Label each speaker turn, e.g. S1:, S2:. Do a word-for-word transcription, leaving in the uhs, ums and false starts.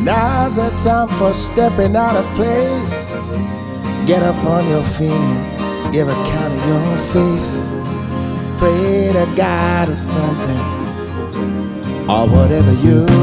S1: Now's the time for stepping out of place. Get up on your feet and give account of your faith. Pray to God or something, or whatever you